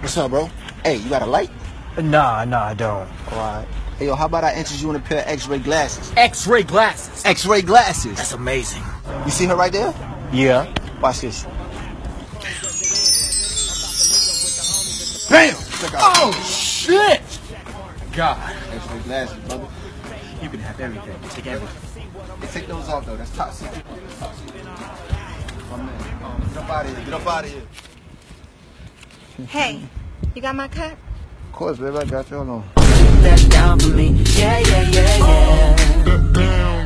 What's up, bro? Hey, you got a light? Nah, I don't. Alright. Hey, yo, how about I interest you in a pair of X-ray glasses? X-ray glasses? X-ray glasses. That's amazing. You see her right there? Yeah. Watch this. Bam! Oh, shit! God. X-ray glasses, brother. You can have everything. Take everything. Hey, take those off, though. That's top secret. My man. Get up out of here. Get up out of here. Hey, you got my cut? Of course, baby. I got you. Hold on. That down for me. Yeah, yeah, yeah, yeah.